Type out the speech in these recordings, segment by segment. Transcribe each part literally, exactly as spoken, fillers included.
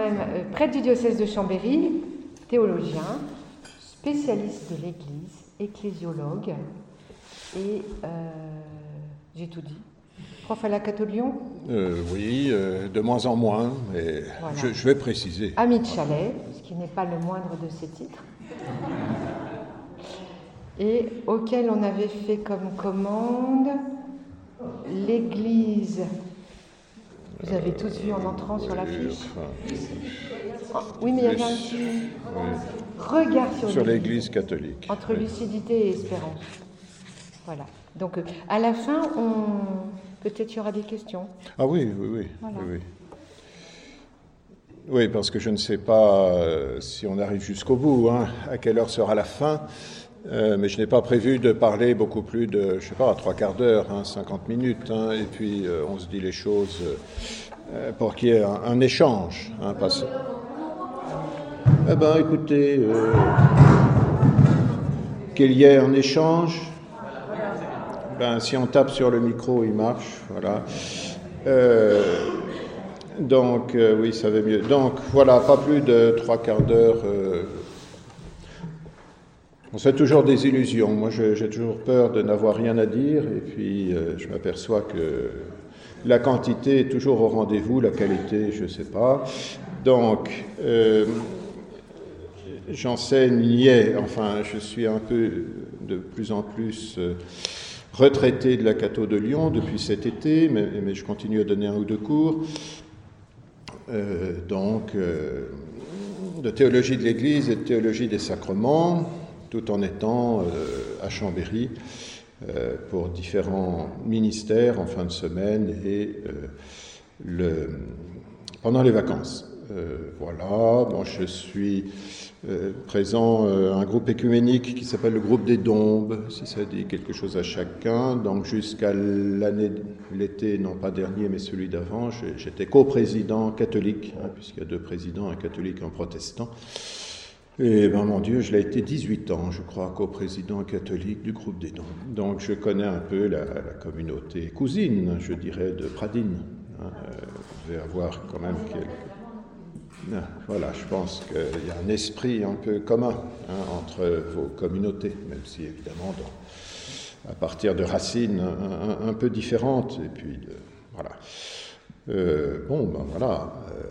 même euh, prêtre du diocèse de Chambéry, théologien, spécialiste de l'Église, ecclésiologue, et euh, j'ai tout dit. Prof à la Catho de Lyon euh, Oui, euh, de moins en moins, mais voilà. je, je vais préciser. Ami de Chalais, ce qui n'est pas le moindre de ses titres, et auquel on avait fait comme commande l'Église. Vous avez tous vu en entrant euh, sur l'affiche enfin, oh, oui, mais il y avait un petit oui. regard sur, sur l'Église catholique. Entre oui. lucidité et espérance. Voilà. Donc, euh, à la fin, on... peut-être il y aura des questions. Ah oui, oui, oui. Voilà. oui, oui. Oui, parce que je ne sais pas euh, si on arrive jusqu'au bout, hein, à quelle heure sera la fin. Euh, mais je n'ai pas prévu de parler beaucoup plus de, je sais pas, trois quarts d'heure, hein, cinquante minutes, hein, et puis euh, on se dit les choses euh, pour qu'il y ait un, un échange. Hein, parce... Eh bien, écoutez, euh, qu'il y ait un échange, ben, si on tape sur le micro, il marche, voilà. Euh, donc, euh, oui, ça va mieux. Donc, voilà, pas plus de trois quarts d'heure. Euh, On se fait toujours des illusions. Moi, je, j'ai toujours peur de n'avoir rien à dire, et puis euh, je m'aperçois que la quantité est toujours au rendez-vous, la qualité, je ne sais pas. Donc, euh, j'enseignais, enfin, je suis un peu de plus en plus euh, retraité de la Catho de Lyon depuis cet été, mais, mais je continue à donner un ou deux cours. Euh, donc, euh, de théologie de l'Église et de théologie des sacrements, tout en étant euh, à Chambéry euh, pour différents ministères en fin de semaine et euh, le, pendant les vacances. Euh, voilà, bon, je suis euh, présent à un groupe écuménique qui s'appelle le groupe des Dombes, si ça dit quelque chose à chacun. Donc jusqu'à l'année, l'été, non pas dernier, mais celui d'avant, j'étais coprésident catholique, hein, puisqu'il y a deux présidents, un catholique et un protestant. Et ben mon Dieu, je l'ai été dix-huit ans, je crois, coprésident catholique du groupe des Dombes. Donc je connais un peu la, la communauté cousine, je dirais, de Pradines. Hein, euh, vous devez avoir quand même quelques... Ah, voilà, je pense qu'il y a un esprit un peu commun hein, entre vos communautés, même si évidemment, dans, à partir de racines un, un, un peu différentes. Et puis, de, voilà. Euh, bon, ben voilà... Euh,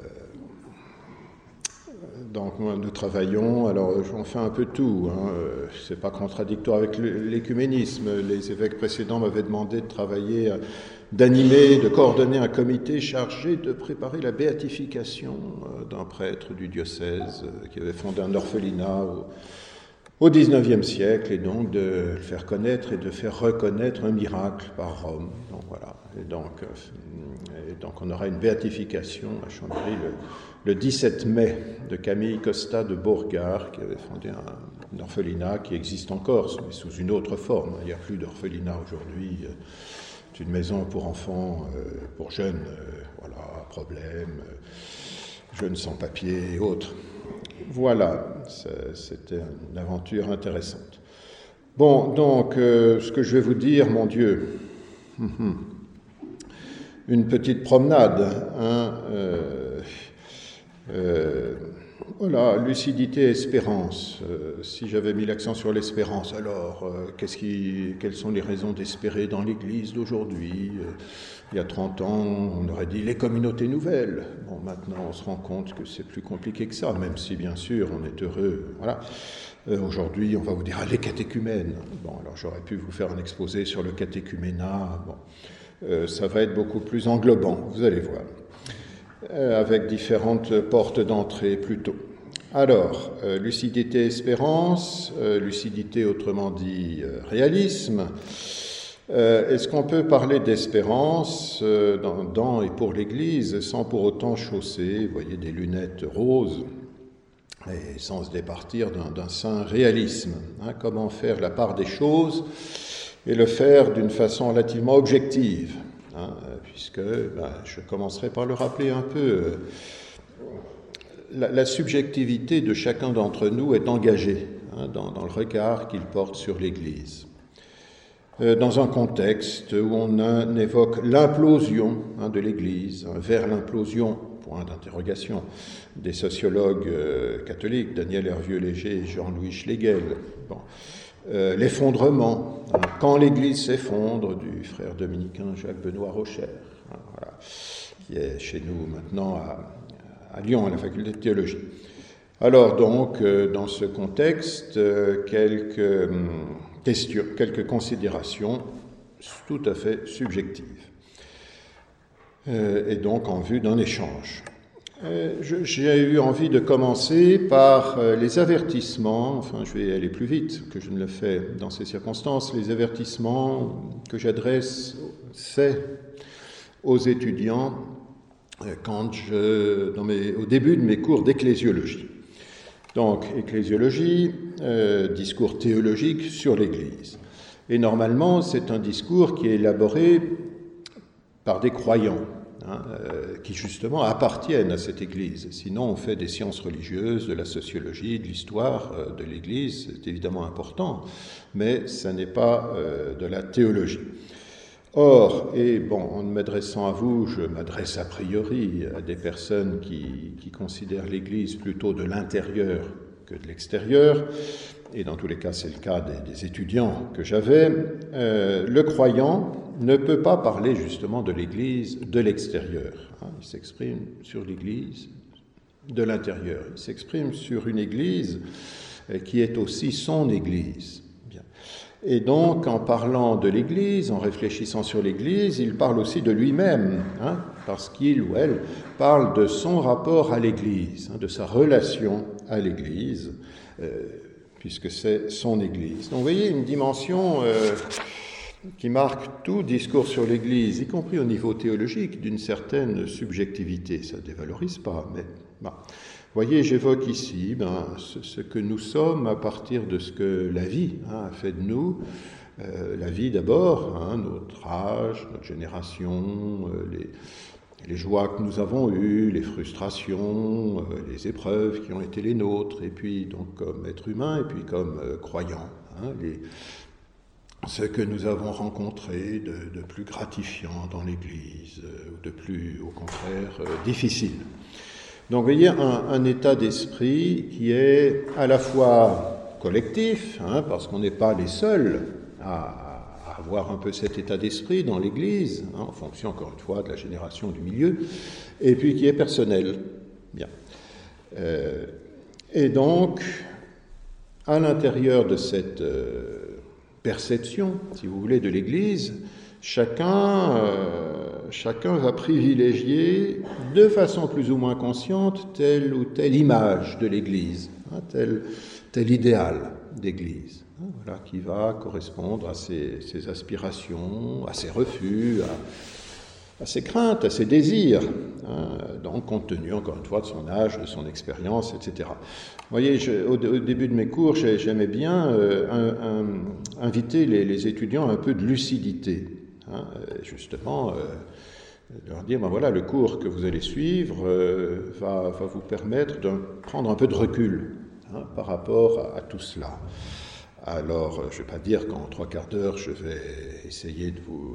Donc nous travaillons, alors on fait un peu tout, hein. C'est pas contradictoire avec l'écuménisme. Les évêques précédents m'avaient demandé de travailler, d'animer, de coordonner un comité chargé de préparer la béatification d'un prêtre du diocèse qui avait fondé un orphelinat au, au dix-neuvième siècle, et donc de le faire connaître et de faire reconnaître un miracle par Rome. Donc voilà, et donc, et donc on aura une béatification à Chambéry le Le dix-sept mai, de Camille Costa de Bourgard, qui avait fondé un, un orphelinat qui existe encore, mais sous une autre forme. Il n'y a plus d'orphelinat aujourd'hui. C'est une maison pour enfants, pour jeunes, voilà, problèmes, jeunes sans papier et autres. Voilà, c'était une aventure intéressante. Bon, donc, euh, ce que je vais vous dire, mon Dieu, une petite promenade, hein, euh, Euh, voilà, lucidité et espérance. Euh, si j'avais mis l'accent sur l'espérance, alors, euh, qu'est-ce qui, quelles sont les raisons d'espérer dans l'Église d'aujourd'hui ? euh, Il y a trente ans, on aurait dit les communautés nouvelles. Bon, maintenant, on se rend compte que c'est plus compliqué que ça, même si, bien sûr, on est heureux. Voilà. Euh, aujourd'hui, on va vous dire, ah, les catéchumènes. Bon, alors, j'aurais pu vous faire un exposé sur le catéchuménat. Bon, euh, ça va être beaucoup plus englobant, vous allez voir. Avec différentes portes d'entrée plutôt. Alors, euh, lucidité, espérance, euh, lucidité autrement dit euh, réalisme. Euh, est-ce qu'on peut parler d'espérance euh, dans, dans et pour l'Église sans pour autant chausser, vous voyez, des lunettes roses et sans se départir d'un, d'un saint réalisme, hein, comment faire la part des choses et le faire d'une façon relativement objective. Hein, puisque ben, je commencerai par le rappeler un peu. Euh, la, la subjectivité de chacun d'entre nous est engagée hein, dans, dans le regard qu'il porte sur l'Église. Euh, dans un contexte où on, a, on évoque l'implosion hein, de l'Église, hein, vers l'implosion point d'interrogation. Des sociologues euh, catholiques, Daniel Hervieux-Léger et Jean-Louis Schlegel. Bon. Euh, l'effondrement, hein, quand l'Église s'effondre, du frère dominicain Jacques-Benoît Rocher, hein, voilà, qui est chez nous maintenant à, à Lyon, à la faculté de théologie. Alors donc, euh, dans ce contexte, euh, quelques euh, questions, quelques considérations tout à fait subjectives, euh, et donc en vue d'un échange. Euh, je, j'ai eu envie de commencer par euh, les avertissements, enfin je vais aller plus vite que je ne le fais dans ces circonstances, les avertissements que j'adresse aux étudiants euh, quand je, dans mes, au début de mes cours d'ecclésiologie. Donc, ecclésiologie, euh, discours théologique sur l'Église. Et normalement, c'est un discours qui est élaboré par des croyants, hein, euh, qui justement appartiennent à cette Église. Sinon, on fait des sciences religieuses, de la sociologie, de l'histoire euh, de l'Église, c'est évidemment important, mais ça n'est pas euh, de la théologie. Or, et bon, en m'adressant à vous, je m'adresse a priori à des personnes qui, qui considèrent l'Église plutôt de l'intérieur que de l'extérieur, et dans tous les cas c'est le cas des, des étudiants que j'avais, euh, le croyant ne peut pas parler justement de l'Église de l'extérieur. Hein, il s'exprime sur l'Église de l'intérieur, il s'exprime sur une Église qui est aussi son Église. Et donc, en parlant de l'Église, en réfléchissant sur l'Église, il parle aussi de lui-même, hein, parce qu'il ou elle parle de son rapport à l'Église, hein, de sa relation à l'Église, euh, puisque c'est son Église. Donc, vous voyez une dimension euh, qui marque tout discours sur l'Église, y compris au niveau théologique, d'une certaine subjectivité. Ça ne dévalorise pas, mais... Bon. Vous voyez, j'évoque ici ben, ce, ce que nous sommes à partir de ce que la vie hein, a fait de nous. Euh, la vie d'abord, hein, notre âge, notre génération, euh, les, les joies que nous avons eues, les frustrations, euh, les épreuves qui ont été les nôtres, et puis donc comme être humain, et puis comme euh, croyant, hein, les, ce que nous avons rencontré de, de plus gratifiant dans l'Église, euh, ou de plus, au contraire, euh, difficile. Donc, vous voyez, un, un état d'esprit qui est à la fois collectif, hein, parce qu'on n'est pas les seuls à, à avoir un peu cet état d'esprit dans l'Église, hein, en fonction, encore une fois, de la génération du milieu, et puis qui est personnel. Bien. Euh, et donc, à l'intérieur de cette euh, perception, si vous voulez, de l'Église, chacun... Euh, Chacun va privilégier, de façon plus ou moins consciente, telle ou telle image de l'Église, hein, tel, tel idéal d'Église, hein, voilà, qui va correspondre à ses, ses aspirations, à ses refus, à, à ses craintes, à ses désirs, hein, donc compte tenu, encore une fois, de son âge, de son expérience, et cetera. Vous voyez, je, au, au début de mes cours, j'aimais bien euh, un, un, inviter les, les étudiants à un peu de lucidité. Hein, justement, euh, leur dire, ben voilà, le cours que vous allez suivre euh, va, va vous permettre de prendre un peu de recul hein, par rapport à, à tout cela. Alors, je ne vais pas dire qu'en trois quarts d'heure, je vais essayer de vous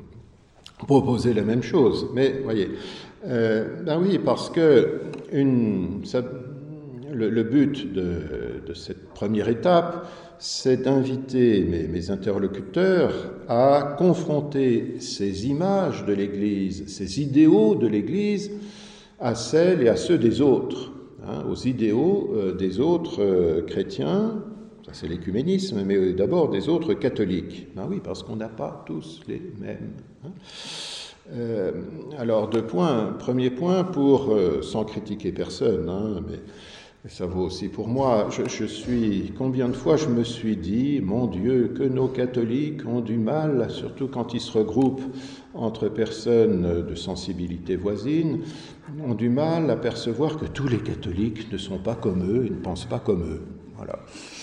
proposer la même chose, mais voyez, euh, ben oui, parce que une, ça, le, le but de, de cette première étape, c'est d'inviter mes, mes interlocuteurs à confronter ces images de l'Église, ces idéaux de l'Église, à celles et à ceux des autres, hein, aux idéaux euh, des autres euh, chrétiens, ça c'est l'écuménisme, mais d'abord des autres catholiques. Ben oui, parce qu'on n'a pas tous les mêmes. Hein. Euh, alors, deux points. Premier point, pour, euh, sans critiquer personne, hein, mais... Et ça vaut aussi pour moi. Je, je suis, combien de fois je me suis dit, mon Dieu, que nos catholiques ont du mal, surtout quand ils se regroupent entre personnes de sensibilité voisine, ont du mal à percevoir que tous les catholiques ne sont pas comme eux et ne pensent pas comme eux. Voilà.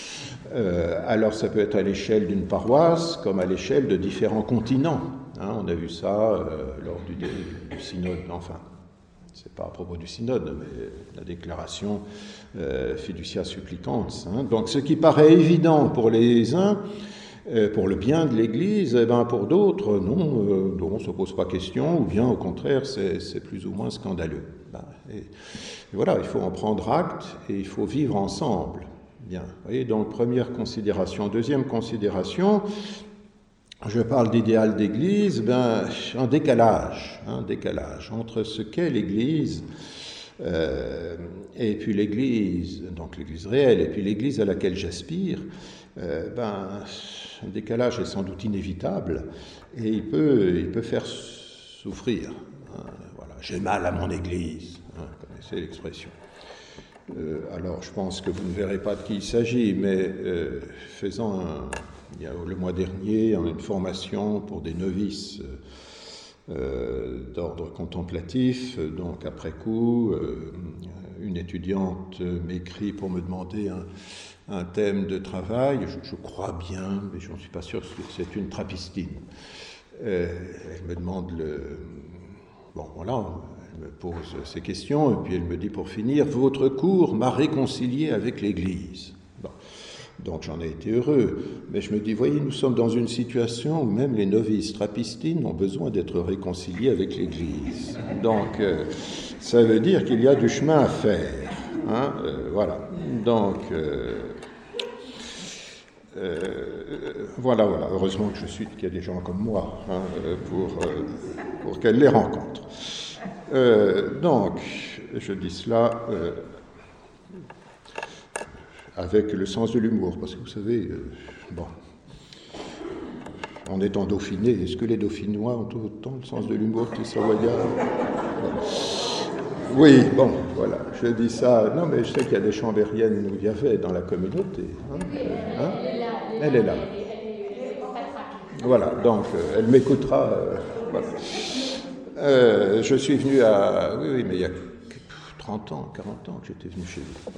Euh, alors ça peut être à l'échelle d'une paroisse, comme à l'échelle de différents continents. Hein, on a vu ça euh, lors du, du synode, enfin. C'est pas à propos du synode, mais la déclaration euh, fiducia supplicans. Hein. Donc, ce qui paraît évident pour les uns euh, pour le bien de l'Église, eh ben pour d'autres, non, euh, non, on ne se pose pas question, ou bien au contraire, c'est, c'est plus ou moins scandaleux. Ben, et, et voilà, il faut en prendre acte et il faut vivre ensemble. Bien, vous voyez, donc première considération. Deuxième considération, je parle d'idéal d'Église, ben, un décalage, un décalage entre ce qu'est l'Église euh, et puis l'Église, donc l'Église réelle, et puis l'Église à laquelle j'aspire. Euh, ben, un décalage est sans doute inévitable et il peut, il peut faire souffrir. Hein, voilà, j'ai mal à mon Église, hein, vous connaissez l'expression. Euh, alors, je pense que vous ne verrez pas de qui il s'agit, mais euh, faisant un, il y a, le mois dernier une formation pour des novices euh, d'ordre contemplatif, donc après coup, euh, une étudiante m'écrit pour me demander un, un thème de travail, je, je crois bien, mais je n'en suis pas sûr, c'est une trappistine. Euh, elle me demande le... Bon, voilà, elle me pose ces questions, et puis elle me dit pour finir, « Votre cours m'a réconcilié avec l'Église. » Bon. Donc j'en ai été heureux, mais je me dis, voyez, nous sommes dans une situation où même les novices trappistines ont besoin d'être réconciliés avec l'Église. Donc euh, ça veut dire qu'il y a du chemin à faire. Hein, euh, voilà. Donc euh, euh, voilà, voilà. Heureusement que je suis qu'il y a des gens comme moi hein, pour euh, pour qu'elles les rencontrent. Euh, donc je dis cela. Euh, avec le sens de l'humour, parce que vous savez, euh, bon, en étant dauphiné, est-ce que les dauphinois ont autant le sens de l'humour que les savoyards? Bon. Oui, bon, voilà, je dis ça, non mais je sais qu'il y a des chambériennes où il y avait dans la communauté. Hein, hein, elle est là. Voilà, donc euh, elle m'écoutera. Euh, voilà. euh, je suis venu à... Oui, oui, mais il y a trente ans, quarante ans que j'étais venu chez vous.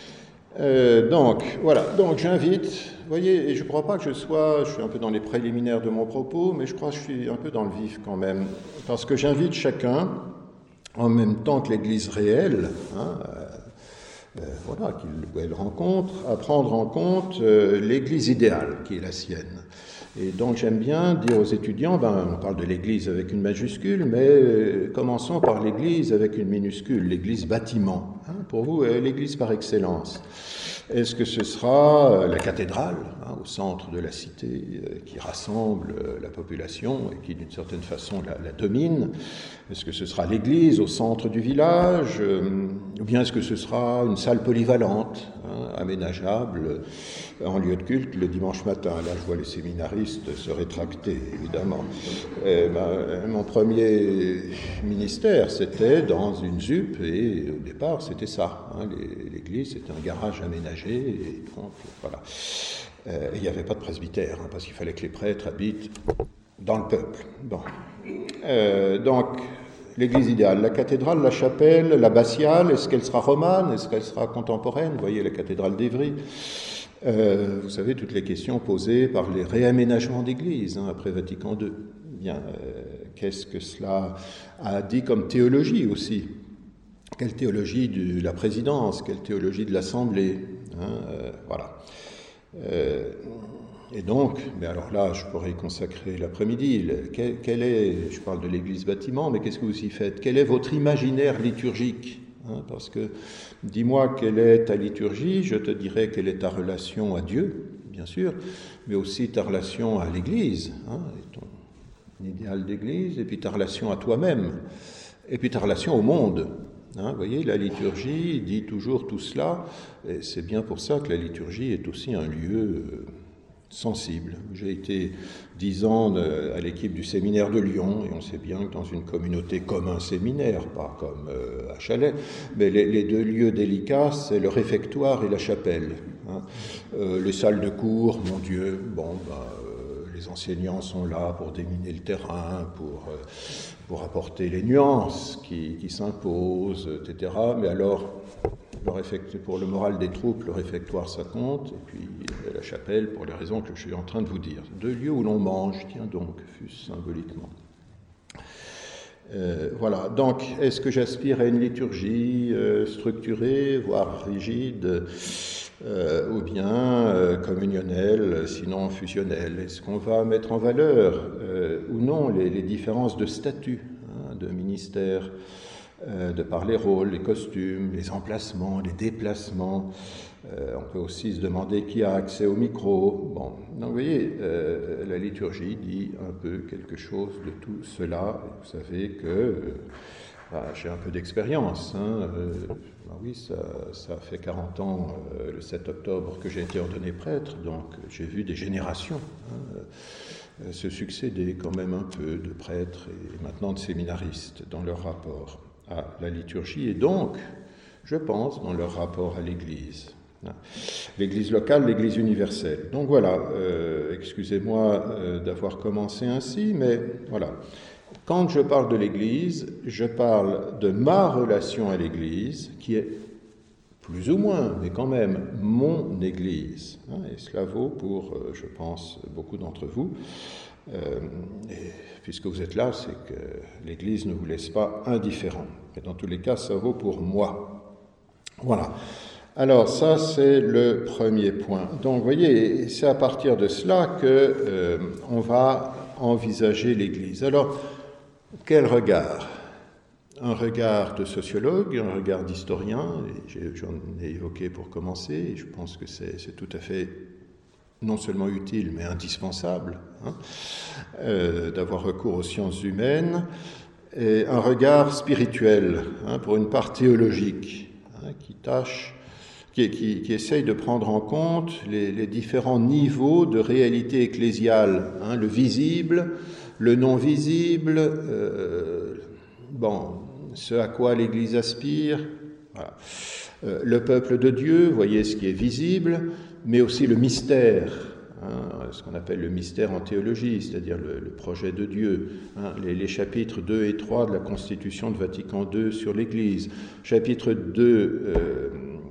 Euh, donc, voilà, donc j'invite, vous voyez, et je ne crois pas que je sois, je suis un peu dans les préliminaires de mon propos, mais je crois que je suis un peu dans le vif quand même, parce que j'invite chacun, en même temps que l'Église réelle, hein, euh, euh, voilà, qu'il rencontre, à prendre en compte euh, l'Église idéale, qui est la sienne. Et donc j'aime bien dire aux étudiants, ben, on parle de l'Église avec une majuscule, mais euh, commençons par l'Église avec une minuscule, l'Église bâtiment. Hein, pour vous, euh, l'Église par excellence. Est-ce que ce sera euh, la cathédrale, hein, au centre de la cité, euh, qui rassemble euh, la population et qui d'une certaine façon la, la domine? Est-ce que ce sera l'église au centre du village, euh, ou bien est-ce que ce sera une salle polyvalente, hein, aménageable, euh, en lieu de culte le dimanche matin? Là, je vois les séminaristes se rétracter, évidemment. Et ben, mon premier ministère, c'était dans une Z U P, et au départ, c'était ça. Hein, l'église, c'était un garage aménagé, et donc, voilà. Euh, il n'y avait pas de presbytère, hein, parce qu'il fallait que les prêtres habitent dans le peuple. Bon. Euh, donc, l'église idéale, la cathédrale, la chapelle, l'abbatiale, est-ce qu'elle sera romane, est-ce qu'elle sera contemporaine? Vous voyez la cathédrale d'Évry. Euh, vous savez, toutes les questions posées par les réaménagements d'églises, hein, après Vatican deux. Bien, euh, qu'est-ce que cela a dit comme théologie aussi? Quelle théologie de la présidence? Quelle théologie de l'Assemblée? Hein, euh, voilà. Euh, Et donc, mais alors là, je pourrais y consacrer l'après-midi. Quel, quel est, je parle de l'église bâtiment, mais qu'est-ce que vous y faites? Quel est votre imaginaire liturgique? Hein, parce que, dis-moi quelle est ta liturgie, je te dirai quelle est ta relation à Dieu, bien sûr, mais aussi ta relation à l'église, hein, et ton idéal d'église, et puis ta relation à toi-même, et puis ta relation au monde. Hein, vous voyez, la liturgie dit toujours tout cela, et c'est bien pour ça que la liturgie est aussi un lieu... Euh, sensible. J'ai été dix ans à l'équipe du séminaire de Lyon, et on sait bien que dans une communauté comme un séminaire, pas comme euh, à Chalais, mais les, les deux lieux délicats, c'est le réfectoire et la chapelle. Hein. Euh, les salles de cours, mon Dieu, bon, bah, euh, les enseignants sont là pour déminer le terrain, pour, euh, pour apporter les nuances qui, qui s'imposent, et cetera. Mais alors... pour le moral des troupes, le réfectoire, ça compte, et puis la chapelle, pour les raisons que je suis en train de vous dire. Deux lieux où l'on mange, tiens donc, fût-ce symboliquement. Euh, voilà, donc, est-ce que j'aspire à une liturgie euh, structurée, voire rigide? euh, ou bien euh, communionnelle, sinon fusionnelle. Est-ce qu'on va mettre en valeur euh, ou non les, les différences de statut, hein, de ministère, euh, de par les rôles, les costumes, les emplacements, les déplacements. Euh, on peut aussi se demander qui a accès au micro. Bon, donc vous voyez, euh, la liturgie dit un peu quelque chose de tout cela. Vous savez que euh, bah, j'ai un peu d'expérience. Hein. Euh, bah oui, ça, ça fait quarante ans, euh, le sept octobre, que j'ai été ordonné prêtre, donc j'ai vu des générations hein, euh, se succéder quand même un peu de prêtres et maintenant de séminaristes dans leur rapport à la liturgie et donc, je pense, dans leur rapport à l'Église. L'Église locale, l'Église universelle. Donc voilà, euh, excusez-moi euh, d'avoir commencé ainsi, mais voilà. Quand je parle de l'Église, je parle de ma relation à l'Église, qui est plus ou moins, mais quand même, mon Église. Hein, et cela vaut pour, euh, je pense, beaucoup d'entre vous. Euh, et puisque vous êtes là, c'est que l'Église ne vous laisse pas indifférent. Mais dans tous les cas, ça vaut pour moi. Voilà. Alors ça, c'est le premier point. Donc, vous voyez, c'est à partir de cela que euh, on va envisager l'Église. Alors, quel regard ? Un regard de sociologue, un regard d'historien, et j'en ai évoqué pour commencer, et je pense que c'est, c'est tout à fait non seulement utile, mais indispensable, hein, euh, d'avoir recours aux sciences humaines, et un regard spirituel, hein, pour une part théologique, hein, qui tâche Qui, qui, qui essaye de prendre en compte les, les différents niveaux de réalité ecclésiale, hein, le visible, le non visible, euh, bon, ce à quoi l'Église aspire, voilà. euh, le peuple de Dieu, vous voyez ce qui est visible, mais aussi le mystère, hein, ce qu'on appelle le mystère en théologie, c'est-à-dire le, le projet de Dieu, hein, les, les chapitres deux et trois de la Constitution de Vatican deux sur l'Église, chapitre deux, euh,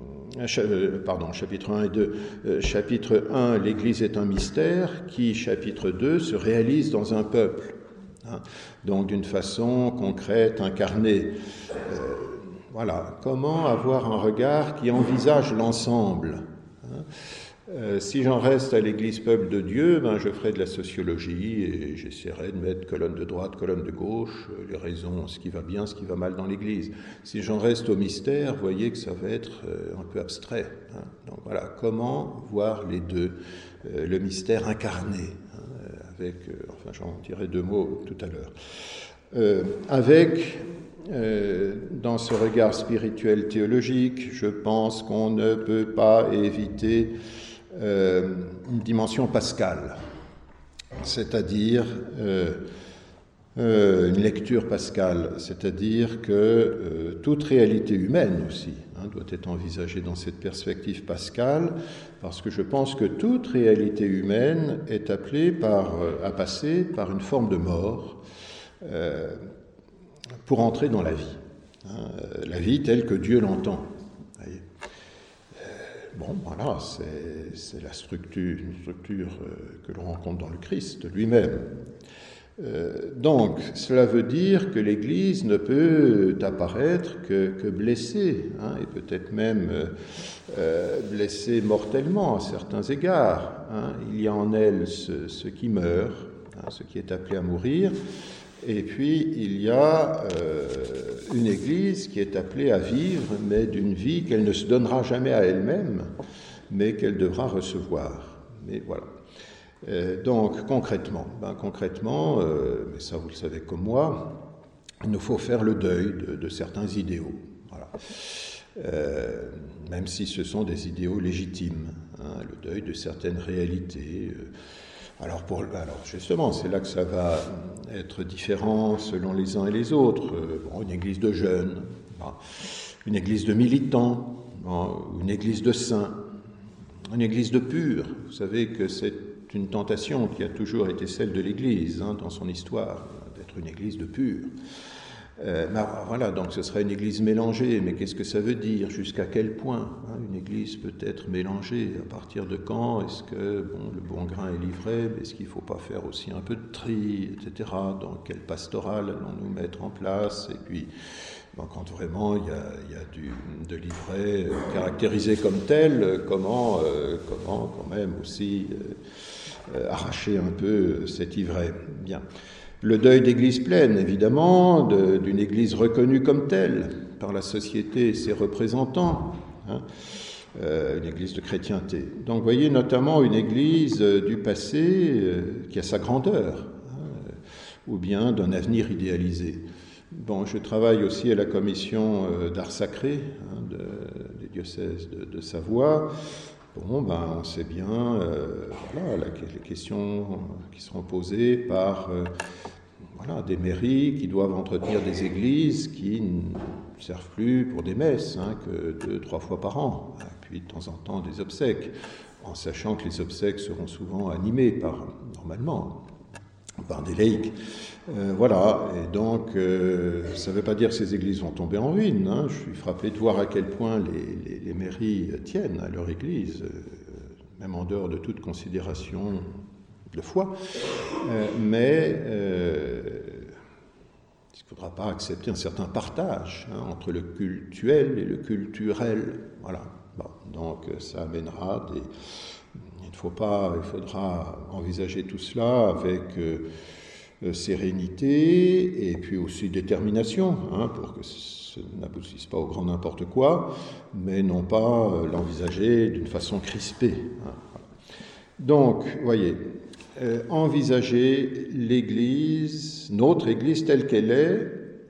Pardon, chapitre un et deux. Euh, chapitre un, l'Église est un mystère qui, chapitre deux, se réalise dans un peuple. Hein, donc d'une façon concrète, incarnée. Euh, voilà, comment avoir un regard qui envisage l'ensemble, hein. Euh, si j'en reste à l'Église peuple de Dieu, ben, je ferai de la sociologie et j'essaierai de mettre colonne de droite, colonne de gauche, les raisons, ce qui va bien, ce qui va mal dans l'Église. Si j'en reste au mystère, vous voyez que ça va être euh, un peu abstrait. Hein. Donc voilà, comment voir les deux, euh, le mystère incarné, hein, avec, euh, enfin j'en dirai deux mots tout à l'heure, euh, avec... Euh, dans ce regard spirituel théologique, je pense qu'on ne peut pas éviter euh, une dimension pascale, c'est-à-dire euh, euh, une lecture pascale, c'est-à-dire que euh, toute réalité humaine aussi hein, doit être envisagée dans cette perspective pascale, parce que je pense que toute réalité humaine est appelée par, à passer par une forme de mort, euh, pour entrer dans la vie, hein, la vie telle que Dieu l'entend. Euh, bon, voilà, c'est, c'est la structure, une structure euh, que l'on rencontre dans le Christ lui-même. Euh, donc, cela veut dire que l'Église ne peut apparaître que, que blessée, hein, et peut-être même euh, blessée mortellement à certains égards. Hein. Il y a en elle ce, ce qui meurt, hein, ce qui est appelé à mourir. Et puis, il y a euh, une Église qui est appelée à vivre, mais d'une vie qu'elle ne se donnera jamais à elle-même, mais qu'elle devra recevoir. Mais voilà. Euh, donc, concrètement, ben, concrètement, euh, mais ça vous le savez comme moi, il nous faut faire le deuil de, de certains idéaux. Voilà. Euh, même si ce sont des idéaux légitimes, hein, le deuil de certaines réalités. Euh, Alors, pour, alors justement, c'est là que ça va être différent selon les uns et les autres. Euh, bon, une église de jeunes, bon, une église de militants, bon, une église de saints, une église de purs. Vous savez que c'est une tentation qui a toujours été celle de l'Église hein, dans son histoire, d'être une église de purs. Euh, bah, voilà, donc ce serait une église mélangée, mais qu'est-ce que ça veut dire? Jusqu'à quel point hein, une église peut être mélangée? À partir de quand est-ce que bon, le bon grain est livré? Est-ce qu'il ne faut pas faire aussi un peu de tri, et cetera. Donc, quelle pastorale allons-nous mettre en place? Et puis, bon, quand vraiment il y a, il y a du, de l'ivraie euh, caractérisé comme tel, euh, comment, euh, comment quand même aussi euh, euh, arracher un peu cet ivraie? Bien. Le deuil d'église pleine, évidemment, de, d'une église reconnue comme telle par la société et ses représentants, hein, euh, une église de chrétienté. Donc, vous voyez notamment une église euh, du passé euh, qui a sa grandeur, hein, ou bien d'un avenir idéalisé. Bon, je travaille aussi à la commission euh, d'art sacré hein, de, des diocèses de, de Savoie. Bon, ben, on sait bien euh, voilà, la, les questions qui seront posées par euh, voilà, des mairies qui doivent entretenir des églises qui ne servent plus pour des messes hein, que deux, trois fois par an, et puis de temps en temps des obsèques, en sachant que les obsèques seront souvent animées par, normalement, par des laïcs. Euh, voilà, et donc euh, ça ne veut pas dire que ces églises vont tomber en ruine. Hein. Je suis frappé de voir à quel point les, les, les mairies tiennent à leur église, euh, même en dehors de toute considération de foi. Euh, mais euh, il ne faudra pas accepter un certain partage hein, entre le cultuel et le culturel. Voilà. Bon, donc ça amènera des. Il ne faut pas, il faudra envisager tout cela avec. Euh, sérénité et puis aussi détermination, hein, pour que ce n'aboutisse pas au grand n'importe quoi, mais non pas euh, l'envisager d'une façon crispée. Hein, voilà. Donc, vous voyez, euh, envisager l'Église, notre Église telle qu'elle est,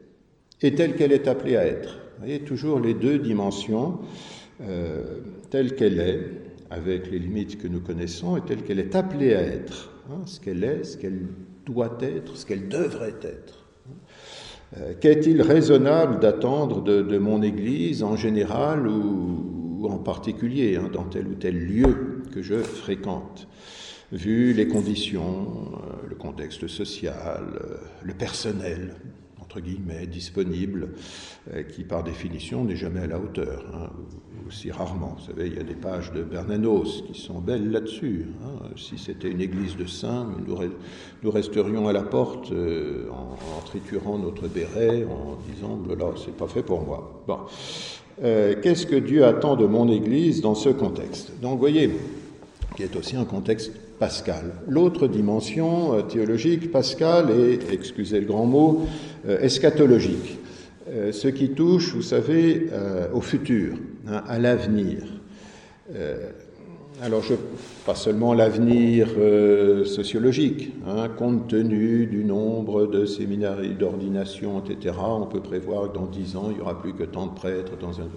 et telle qu'elle est appelée à être. Vous voyez, toujours les deux dimensions, euh, telle qu'elle est, avec les limites que nous connaissons, et telle qu'elle est appelée à être. Hein, ce qu'elle est, ce qu'elle doit être, ce qu'elle devrait être. Euh, qu'est-il raisonnable d'attendre de, de mon Église en général ou, ou en particulier, hein, dans tel ou tel lieu que je fréquente, vu les conditions, euh, le contexte social, euh, le personnel, entre guillemets, disponible, euh, qui par définition n'est jamais à la hauteur, hein, aussi rarement. Vous savez, il y a des pages de Bernanos qui sont belles là-dessus. Hein. Si c'était une église de saints, nous, re- nous resterions à la porte euh, en, en triturant notre béret, en disant « là, c'est pas fait pour moi ». Bon. Euh, qu'est-ce que Dieu attend de mon église dans ce contexte? Donc, vous voyez, qui est aussi un contexte pascal. L'autre dimension euh, théologique, pascale, est, excusez le grand mot, euh, eschatologique. Euh, ce qui touche, vous savez, euh, au futur, hein, à l'avenir. Euh, alors, je, pas seulement l'avenir euh, sociologique, hein, compte tenu du nombre de séminaires d'ordination, et cetera, on peut prévoir que dans dix ans, il n'y aura plus que tant de prêtres dans un...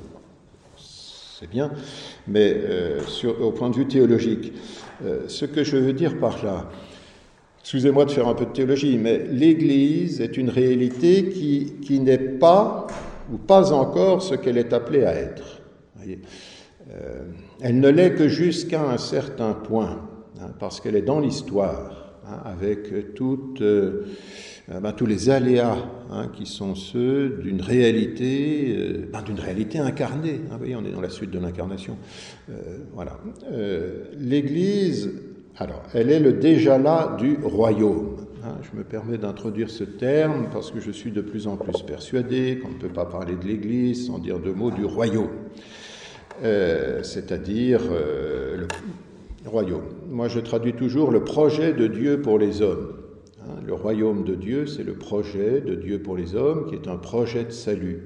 C'est bien, mais euh, sur, au point de vue théologique, euh, ce que je veux dire par là, excusez-moi de faire un peu de théologie, mais l'Église est une réalité qui, qui n'est pas, ou pas encore, ce qu'elle est appelée à être. Voyez, euh, elle ne l'est que jusqu'à un certain point, hein, parce qu'elle est dans l'histoire, hein, avec toute... Euh, Ben, tous les aléas hein, qui sont ceux d'une réalité, euh, ben, d'une réalité incarnée. Hein, vous voyez, on est dans la suite de l'incarnation. Euh, voilà. Euh, L'Église, alors, elle est le déjà là du royaume. Hein, je me permets d'introduire ce terme parce que je suis de plus en plus persuadé qu'on ne peut pas parler de l'Église sans dire deux mots du royaume. Euh, c'est-à-dire euh, le royaume. Moi, je traduis toujours le projet de Dieu pour les hommes. Le royaume de Dieu, c'est le projet de Dieu pour les hommes, qui est un projet de salut.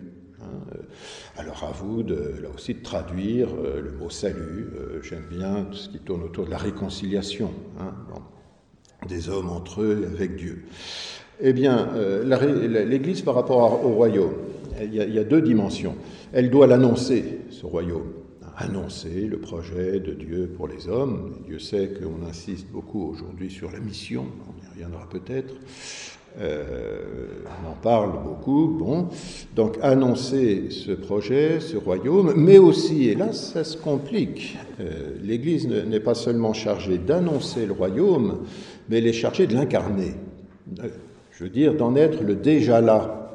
Alors à vous, de, là aussi, de traduire le mot salut. J'aime bien tout ce qui tourne autour de la réconciliation, hein, des hommes entre eux et avec Dieu. Eh bien, l'Église par rapport au royaume, il y a, il y a deux dimensions. Elle doit l'annoncer, ce royaume. Annoncer le projet de Dieu pour les hommes. Dieu sait qu'on insiste beaucoup aujourd'hui sur la mission, on y reviendra peut-être, euh, on en parle beaucoup, bon, donc annoncer ce projet, ce royaume, mais aussi, et là ça se complique, euh, l'Église n'est pas seulement chargée d'annoncer le royaume, mais elle est chargée de l'incarner, je veux dire d'en être le déjà là.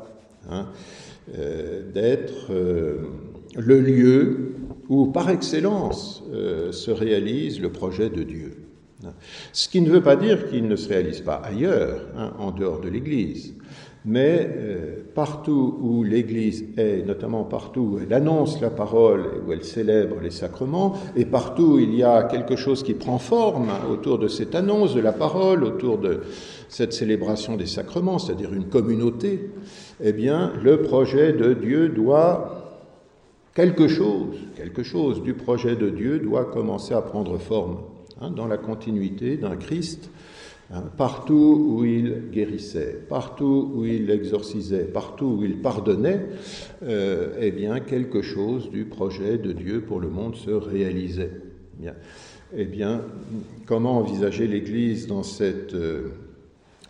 hein, euh, d'être euh, le lieu où, par excellence, euh, se réalise le projet de Dieu. Ce qui ne veut pas dire qu'il ne se réalise pas ailleurs, hein, en dehors de l'Église. Mais euh, partout où l'Église est, notamment partout où elle annonce la parole et où elle célèbre les sacrements, et partout où il y a quelque chose qui prend forme hein, autour de cette annonce de la parole, autour de cette célébration des sacrements, c'est-à-dire une communauté, eh bien, le projet de Dieu doit, quelque chose, quelque chose du projet de Dieu doit commencer à prendre forme hein, dans la continuité d'un Christ. Partout où il guérissait, partout où il exorcisait, partout où il pardonnait, euh, eh bien, quelque chose du projet de Dieu pour le monde se réalisait. Bien. Eh bien, comment envisager l'Église dans cette euh, perspective ?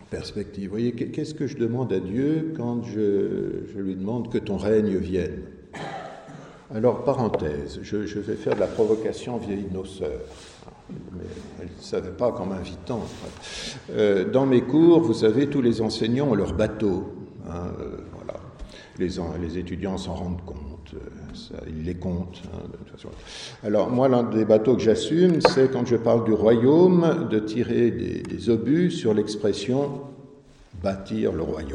Vous voyez, qu'est-ce que je demande à Dieu quand je, je lui demande que ton règne vienne ? Alors, parenthèse, je, je vais faire de la provocation vieille de nos sœurs. Mais elle ne savait pas qu'en m'invitant. Euh, dans mes cours, vous savez, tous les enseignants ont leur bateau. Hein, euh, voilà. les, les étudiants s'en rendent compte, euh, ça, ils les comptent. Hein, de toute façon. Alors, moi, l'un des bateaux que j'assume, c'est quand je parle du royaume, de tirer des, des obus sur l'expression « bâtir le royaume ».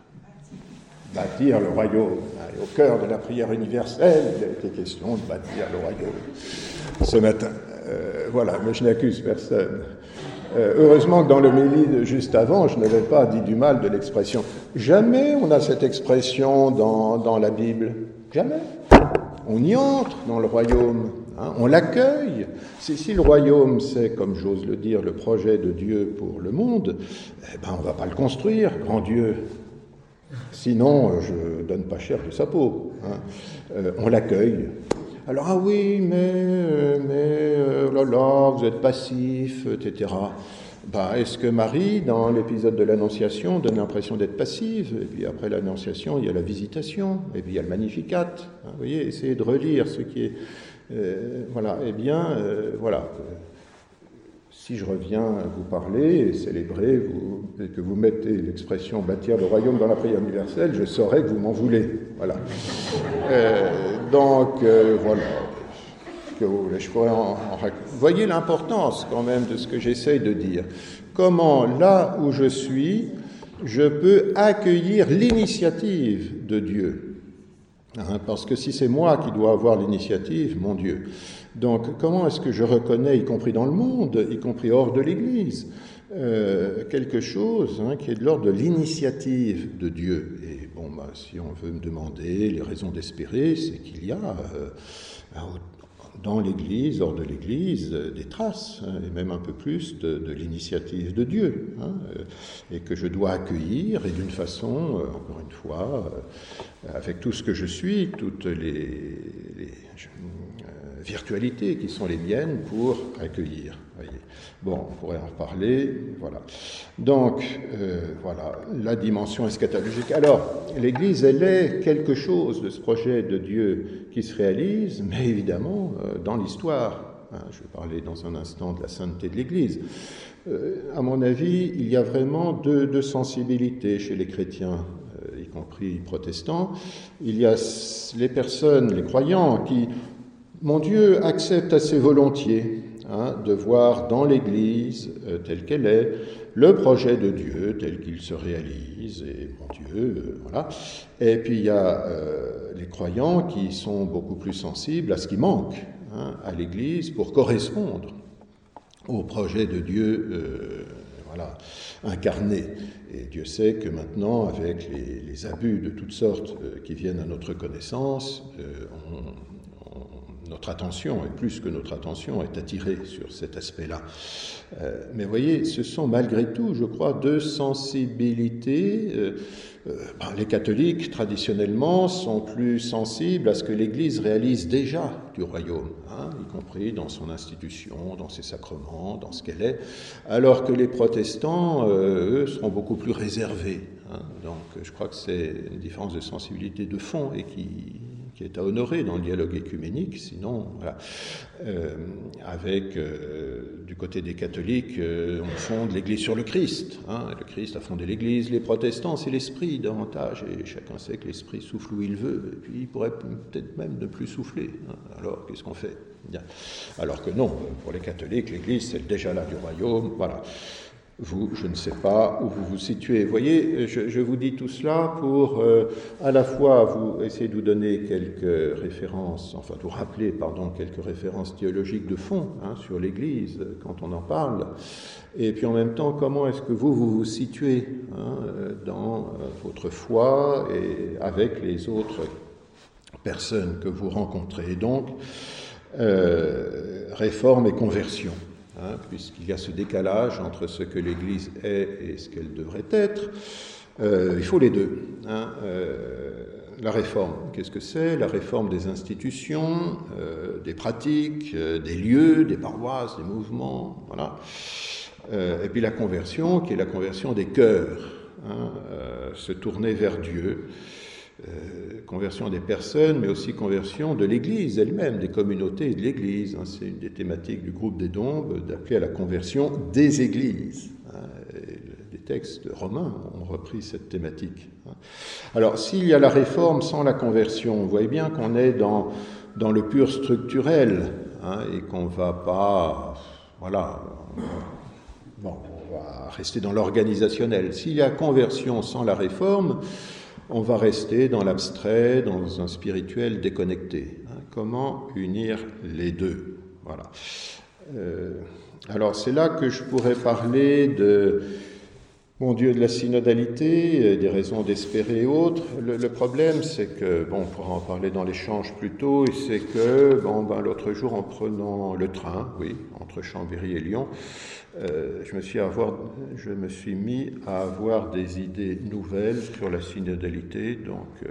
Bâtir le royaume. Au cœur de la prière universelle, il a été question de bâtir le royaume ce matin. Euh, voilà, mais je n'accuse personne. Euh, heureusement que dans l'homélie de juste avant, je n'avais pas dit du mal de l'expression. Jamais on a cette expression dans, dans la Bible. Jamais. On y entre dans le royaume. Hein, on l'accueille. Si, si le royaume, c'est, comme j'ose le dire, le projet de Dieu pour le monde, eh ben, on ne va pas le construire, grand Dieu. Sinon, je ne donne pas cher de sa peau. Hein. Euh, on l'accueille. Alors, ah oui, mais, euh, mais, euh, là là, vous êtes passif, et cetera. Ben, est-ce que Marie, dans l'épisode de l'Annonciation, donne l'impression d'être passive ? Et puis après l'Annonciation, il y a la Visitation, et puis il y a le Magnificat. Hein, vous voyez, essayez de relire ce qui est... Euh, voilà, eh bien, euh, voilà. Si je reviens vous parler et célébrer, vous, et que vous mettez l'expression « bâtir le royaume » dans la prière universelle, je saurais que vous m'en voulez. Voilà. Euh, donc, euh, voilà. Que, je pourrais en, en... Vous voyez l'importance quand même de ce que j'essaye de dire. Comment, là où je suis, je peux accueillir l'initiative de Dieu. Hein, parce que si c'est moi qui dois avoir l'initiative, mon Dieu... Donc, comment est-ce que je reconnais, y compris dans le monde, y compris hors de l'Église, euh, quelque chose hein, qui est de l'ordre de l'initiative de Dieu ? Et bon, bah, si on veut me demander les raisons d'espérer, c'est qu'il y a euh, dans l'Église, hors de l'Église, des traces, hein, et même un peu plus de, de l'initiative de Dieu, hein, et que je dois accueillir, et d'une façon, euh, encore une fois, euh, avec tout ce que je suis, toutes les... les je, virtualités qui sont les miennes pour accueillir. Voyez. Bon, on pourrait en reparler, voilà. Donc, euh, voilà, la dimension eschatologique. Alors, l'Église, elle est quelque chose de ce projet de Dieu qui se réalise, mais évidemment, euh, dans l'histoire. Hein, je vais parler dans un instant de la sainteté de l'Église. Euh, à mon avis, il y a vraiment deux, deux sensibilités chez les chrétiens, euh, y compris protestants. Il y a les personnes, les croyants, qui... Mon Dieu accepte assez volontiers hein, de voir dans l'Église euh, telle qu'elle est le projet de Dieu tel qu'il se réalise, et mon Dieu, euh, voilà. Et puis il y a euh, les croyants qui sont beaucoup plus sensibles à ce qui manque hein, à l'Église pour correspondre au projet de Dieu euh, voilà, incarné. Et Dieu sait que maintenant, avec les, les abus de toutes sortes euh, qui viennent à notre connaissance, euh, on notre attention, et plus que notre attention, est attirée sur cet aspect-là. Euh, mais vous voyez, ce sont malgré tout, je crois, deux sensibilités. Euh, euh, ben, les catholiques, traditionnellement, sont plus sensibles à ce que l'Église réalise déjà du royaume, hein, y compris dans son institution, dans ses sacrements, dans ce qu'elle est, alors que les protestants, euh, eux, seront beaucoup plus réservés. Hein, donc, je crois que c'est une différence de sensibilité de fond et qui... qui est à honorer dans le dialogue écuménique, sinon, voilà. Euh, avec, euh, du côté des catholiques, euh, on fonde l'Église sur le Christ. Hein, le Christ a fondé l'Église, les protestants, c'est l'Esprit davantage, et chacun sait que l'Esprit souffle où il veut, et puis il pourrait peut-être même ne plus souffler. Hein, alors, qu'est-ce qu'on fait? Bien. Alors que non, pour les catholiques, l'Église, c'est déjà là du royaume, voilà. Vous, je ne sais pas où vous vous situez. Vous voyez, je, je vous dis tout cela pour euh, à la fois vous essayer de vous donner quelques références, enfin de vous rappeler, pardon, quelques références théologiques de fond hein, sur l'Église quand on en parle, et puis en même temps, comment est-ce que vous, vous vous situez hein, dans euh, votre foi et avec les autres personnes que vous rencontrez. Et donc, euh, réforme et conversion. Hein, puisqu'il y a ce décalage entre ce que l'Église est et ce qu'elle devrait être, euh, il faut les deux. Hein. Euh, la réforme, qu'est-ce que c'est? La réforme des institutions, euh, des pratiques, euh, des lieux, des paroisses, des mouvements, voilà. Euh, et puis la conversion, qui est la conversion des cœurs, hein, euh, se tourner vers Dieu. Euh, conversion des personnes, mais aussi conversion de l'Église elle-même, des communautés et de l'Église. Hein, c'est une des thématiques du groupe des Dombes, d'appeler à la conversion des Églises. Hein, les textes romains ont repris cette thématique. Hein. Alors, s'il y a la réforme sans la conversion, vous voyez bien qu'on est dans, dans le pur structurel, hein, et qu'on ne va pas... Voilà... Bon, on va rester dans l'organisationnel. S'il y a conversion sans la réforme, on va rester dans l'abstrait, dans un spirituel déconnecté. Hein, comment unir les deux? Voilà. Euh, alors c'est là que je pourrais parler de, mon Dieu, de la synodalité, des raisons d'espérer et autres. Le, le problème, c'est que, bon, on pourra en parler dans l'échange plus tôt, et c'est que, bon, ben, l'autre jour, en prenant le train, oui, entre Chambéry et Lyon, Euh, je, me suis avoir, je me suis mis à avoir des idées nouvelles sur la synodalité, donc euh,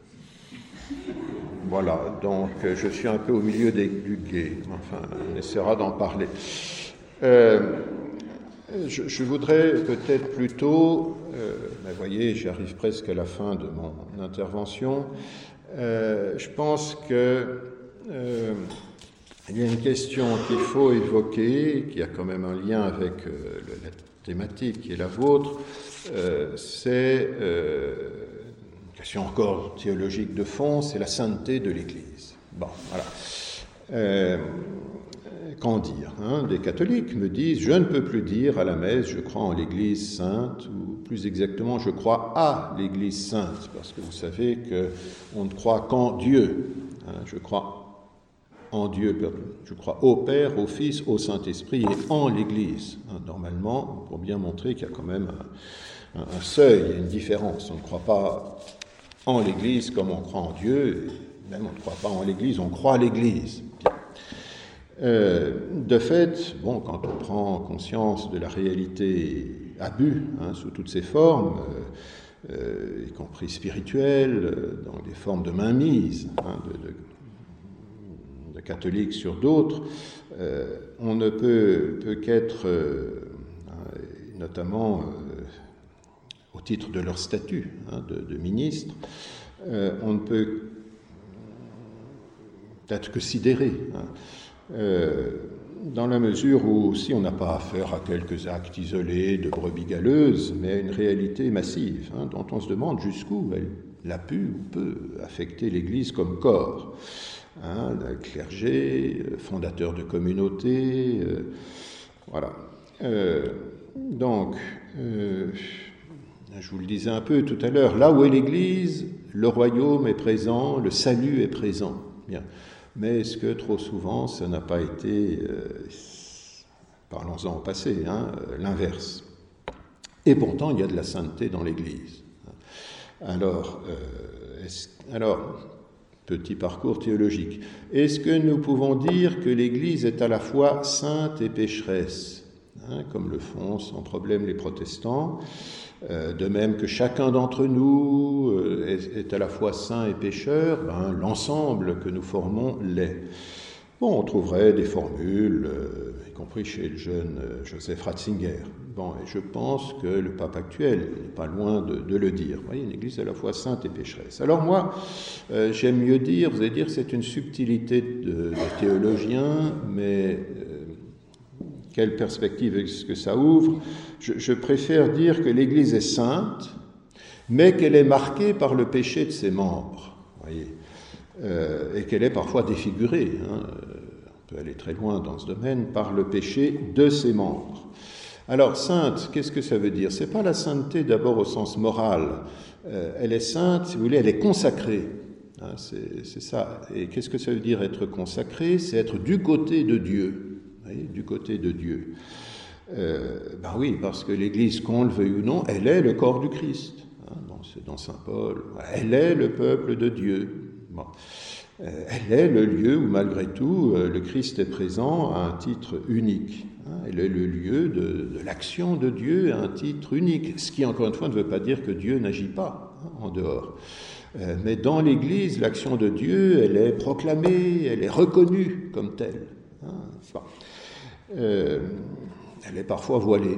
voilà, donc je suis un peu au milieu des, du gué, enfin, on essaiera d'en parler. Euh, je, je voudrais peut-être plutôt, euh, mais voyez, j'arrive presque à la fin de mon intervention, euh, je pense que... Euh, Il y a une question qu'il faut évoquer, qui a quand même un lien avec euh, la thématique qui est la vôtre, euh, c'est euh, une question encore théologique de fond, c'est la sainteté de l'Église. Bon, voilà. Euh, qu'en dire hein? Des catholiques me disent, je ne peux plus dire à la messe, je crois en l'Église sainte, ou plus exactement, je crois à l'Église sainte, parce que vous savez qu'on ne croit qu'en Dieu. Hein, je crois en Dieu, je crois au Père, au Fils, au Saint-Esprit et en l'Église. Normalement, pour bien montrer qu'il y a quand même un, un seuil, il y a une différence. On ne croit pas en l'Église comme on croit en Dieu, même on ne croit pas en l'Église, on croit à l'Église. Euh, de fait, bon, quand on prend conscience de la réalité abus, hein, sous toutes ses formes, euh, euh, y compris spirituelles, dans des formes de mainmise, hein, de, de catholiques sur d'autres, euh, on ne peut, peut qu'être, euh, notamment euh, au titre de leur statut hein, de, de ministre, euh, on ne peut être que sidéré, hein, euh, dans la mesure où, si on n'a pas affaire à quelques actes isolés de brebis galeuses, mais à une réalité massive, hein, dont on se demande jusqu'où elle a pu ou peut affecter l'Église comme corps. Hein, le clergé, fondateur de communautés, euh, voilà. Euh, donc, euh, je vous le disais un peu tout à l'heure, là où est l'Église, le royaume est présent, le salut est présent. Bien. Mais est-ce que trop souvent, ça n'a pas été, euh, parlons-en au passé, hein, l'inverse? Et pourtant, il y a de la sainteté dans l'Église. Alors, euh, est-ce, alors petit parcours théologique. Est-ce que nous pouvons dire que l'Église est à la fois sainte et pécheresse, hein, comme le font sans problème les protestants, euh, de même que chacun d'entre nous euh, est, est à la fois saint et pécheur, ben, l'ensemble que nous formons l'est. Bon, on trouverait des formules, euh, y compris chez le jeune euh, Joseph Ratzinger. Bon, et je pense que le pape actuel n'est pas loin de, de le dire. Vous voyez, une église à la fois sainte et pécheresse. Alors moi, euh, j'aime mieux dire, vous allez dire, c'est une subtilité de, de théologien, mais euh, quelle perspective est-ce que ça ouvre? je, je préfère dire que l'église est sainte, mais qu'elle est marquée par le péché de ses membres. Vous voyez, euh, et qu'elle est parfois défigurée, hein, on peut aller très loin dans ce domaine, par le péché de ses membres. Alors, sainte, qu'est-ce que ça veut dire? Ce n'est pas la sainteté d'abord au sens moral. Euh, elle est sainte, si vous voulez, elle est consacrée. Hein, c'est, c'est ça. Et qu'est-ce que ça veut dire être consacré? C'est être du côté de Dieu. Vous voyez, du côté de Dieu. Euh, ben oui, parce que l'Église, qu'on le veuille ou non, elle est le corps du Christ. Hein, dans, c'est dans Saint Paul. Elle est le peuple de Dieu. Bon. Euh, elle est le lieu où, malgré tout, euh, le Christ est présent à un titre unique. Elle est le lieu de, de l'action de Dieu à un titre unique, ce qui, encore une fois, ne veut pas dire que Dieu n'agit pas hein, en dehors. Euh, mais dans l'Église, l'action de Dieu, elle est proclamée, elle est reconnue comme telle. Hein, bon. euh, elle est parfois voilée,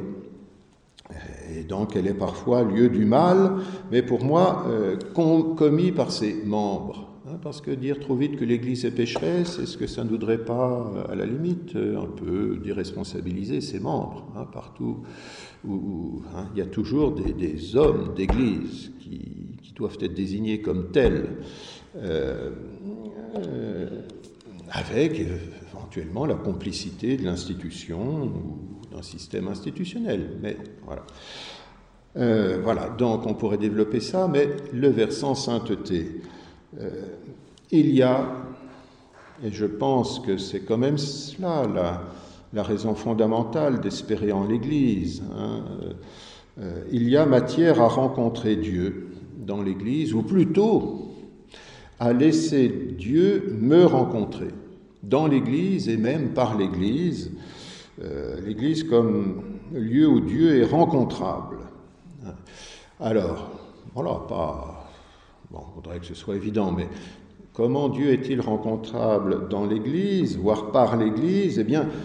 et donc elle est parfois lieu du mal, mais pour moi, euh, com- commis par ses membres. Parce que dire trop vite que l'Église est pécheresse, est-ce que ça ne voudrait pas, à la limite, un peu déresponsabiliser ses membres hein, partout où, où hein, il y a toujours des, des hommes d'Église qui, qui doivent être désignés comme tels, euh, euh, avec éventuellement la complicité de l'institution ou d'un système institutionnel. Mais voilà. Euh, voilà, donc on pourrait développer ça, mais le versant sainteté. Euh, il y a, et je pense que c'est quand même cela la, la raison fondamentale d'espérer en l'Église, hein, euh, il y a matière à rencontrer Dieu dans l'Église, ou plutôt à laisser Dieu me rencontrer dans l'Église et même par l'Église, euh, l'Église comme lieu où Dieu est rencontrable. Alors, voilà, pas... Bon, il faudrait que ce soit évident, mais comment Dieu est-il rencontrable dans l'Église, voire par l'Église? Eh bien,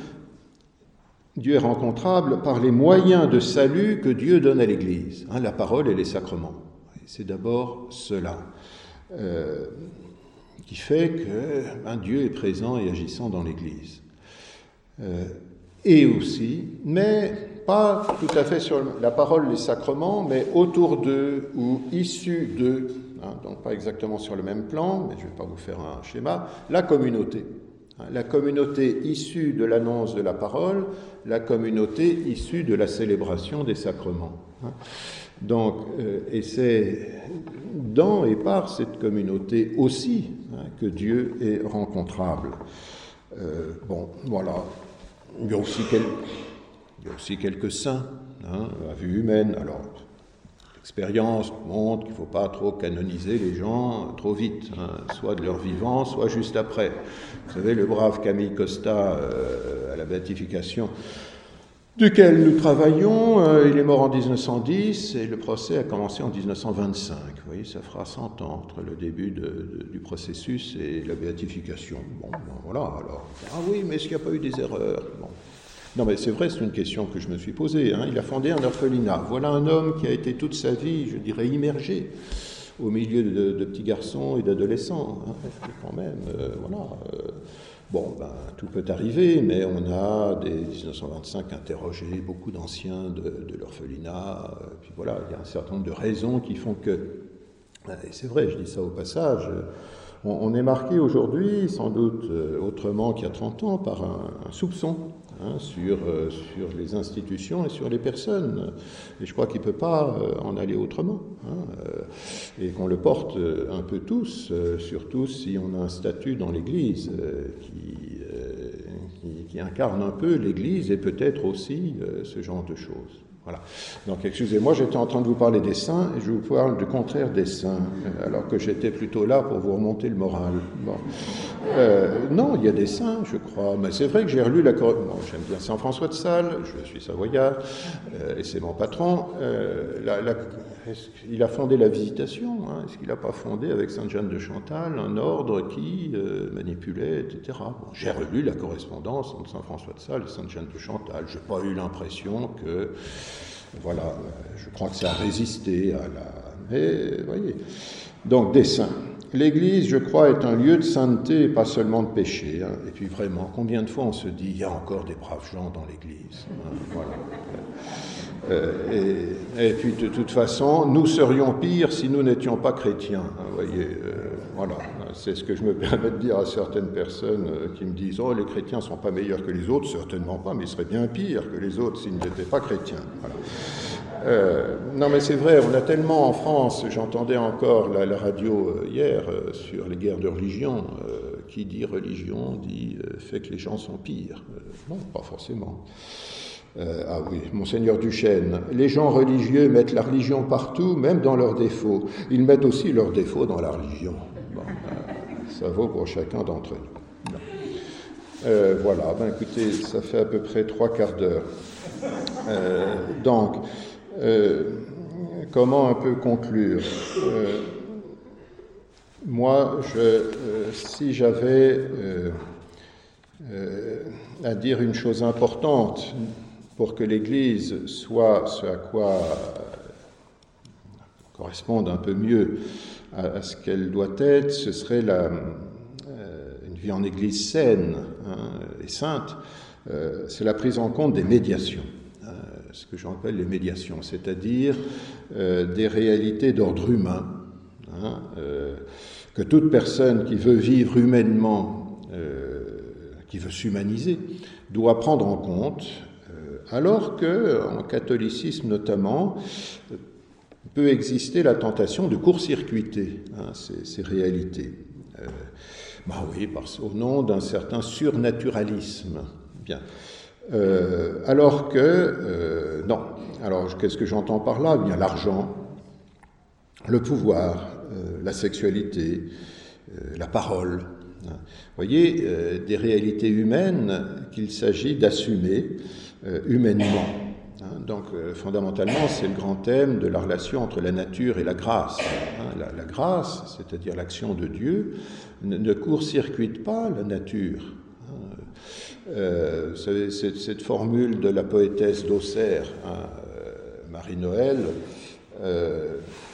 Dieu est rencontrable par les moyens de salut que Dieu donne à l'Église, hein, la parole et les sacrements. C'est d'abord cela euh, qui fait que ben, Dieu est présent et agissant dans l'Église. Euh, et aussi, mais pas tout à fait sur la parole, les sacrements, mais autour d'eux ou issus d'eux, hein, donc pas exactement sur le même plan, mais je ne vais pas vous faire un schéma, la communauté. Hein, la communauté issue de l'annonce de la parole, la communauté issue de la célébration des sacrements. Hein. Donc, euh, et c'est dans et par cette communauté aussi hein, que Dieu est rencontrable. Euh, bon, voilà. Il y a aussi, quel... Il y a aussi quelques saints, hein, à vue humaine. Alors, l'expérience montre qu'il ne faut pas trop canoniser les gens trop vite, hein, soit de leur vivant, soit juste après. Vous savez, le brave Camille Costa, euh, à la béatification, duquel nous travaillons, euh, il est mort en dix-neuf cent dix et le procès a commencé en dix-neuf cent vingt-cinq. Vous voyez, ça fera cent ans entre le début de, de, du processus et la béatification. Bon, ben voilà, alors, ah oui, mais est-ce qu'il n'y a pas eu des erreurs? Bon. Non, mais c'est vrai, c'est une question que je me suis posée. Hein. Il a fondé un orphelinat. Voilà un homme qui a été toute sa vie, je dirais, immergé au milieu de, de petits garçons et d'adolescents. Hein. Quand même, euh, voilà... Euh, Bon, ben, tout peut arriver, mais on a, dès dix-neuf cent vingt-cinq, interrogé beaucoup d'anciens de, de l'orphelinat. Puis voilà, il y a un certain nombre de raisons qui font que, et c'est vrai, je dis ça au passage, on, on est marqué aujourd'hui, sans doute autrement qu'il y a trente ans, par un, un soupçon hein, sur, euh, sur les institutions et sur les personnes. Et je crois qu'il ne peut pas euh, en aller autrement. Hein, euh, et qu'on le porte un peu tous, euh, surtout si on a un statut dans l'Église euh, qui, euh, qui, qui incarne un peu l'Église et peut-être aussi euh, ce genre de choses. Voilà. Donc, excusez-moi, j'étais en train de vous parler des saints et je vous parle du contraire des saints, alors que j'étais plutôt là pour vous remonter le moral. Bon. Euh, non, il y a des saints, je crois, mais c'est vrai que j'ai relu la... Bon, j'aime bien Saint François de Sales, je suis savoyard, euh, et c'est mon patron. Euh, la, la, il a fondé la Visitation, hein, est-ce qu'il n'a pas fondé avec Sainte Jeanne de Chantal un ordre qui euh, manipulait, et cetera. Bon, j'ai relu la correspondance entre Saint François de Sales et Sainte Jeanne de Chantal, je n'ai pas eu l'impression que... Voilà, je crois que ça a résisté à la... Mais, vous voyez, donc des saints. L'Église, je crois, est un lieu de sainteté et pas seulement de péché. Hein. Et puis vraiment, combien de fois on se dit, il y a encore des braves gens dans l'Église. Hein, voilà. Euh, et, et puis de toute façon, nous serions pires si nous n'étions pas chrétiens. Hein, vous voyez, euh, voilà, c'est ce que je me permets de dire à certaines personnes euh, qui me disent, oh, les chrétiens ne sont pas meilleurs que les autres, certainement pas, mais ils seraient bien pires que les autres s'ils n'étaient pas chrétiens. Voilà. Euh, non mais c'est vrai, on a tellement en France, j'entendais encore la, la radio euh, hier euh, sur les guerres de religion, euh, qui dit religion dit euh, fait que les gens sont pires. Euh, non, pas forcément. Euh, ah oui, Monseigneur Duchesne, les gens religieux mettent la religion partout, même dans leurs défauts. Ils mettent aussi leurs défauts dans la religion. Bon, euh, ça vaut pour chacun d'entre nous. Euh, voilà, ben écoutez, ça fait à peu près trois quarts d'heure. Euh, donc, Euh, comment un peu conclure euh, Moi, je, euh, si j'avais euh, euh, à dire une chose importante pour que l'Église soit ce à quoi euh, corresponde un peu mieux à, à ce qu'elle doit être, ce serait la, euh, une vie en Église saine, hein, et sainte, euh, c'est la prise en compte des médiations. Ce que j'appelle les médiations, c'est-à-dire euh, des réalités d'ordre humain, hein, euh, que toute personne qui veut vivre humainement, euh, qui veut s'humaniser, doit prendre en compte, euh, alors qu'en catholicisme notamment, peut exister la tentation de court-circuiter hein, ces, ces réalités. Euh, bah oui, parce, au nom d'un certain surnaturalisme. Bien. Euh, alors que, euh, non, alors qu'est-ce que j'entends par là? Eh bien, l'argent, le pouvoir, euh, la sexualité, euh, la parole. Hein. Vous voyez, euh, des réalités humaines qu'il s'agit d'assumer euh, humainement. Hein. Donc, euh, fondamentalement, c'est le grand thème de la relation entre la nature et la grâce. Hein. La, la grâce, c'est-à-dire l'action de Dieu, ne, ne court-circuite pas la nature. Euh, vous savez, cette, cette formule de la poétesse d'Auxerre, hein, euh, Marie-Noël, euh,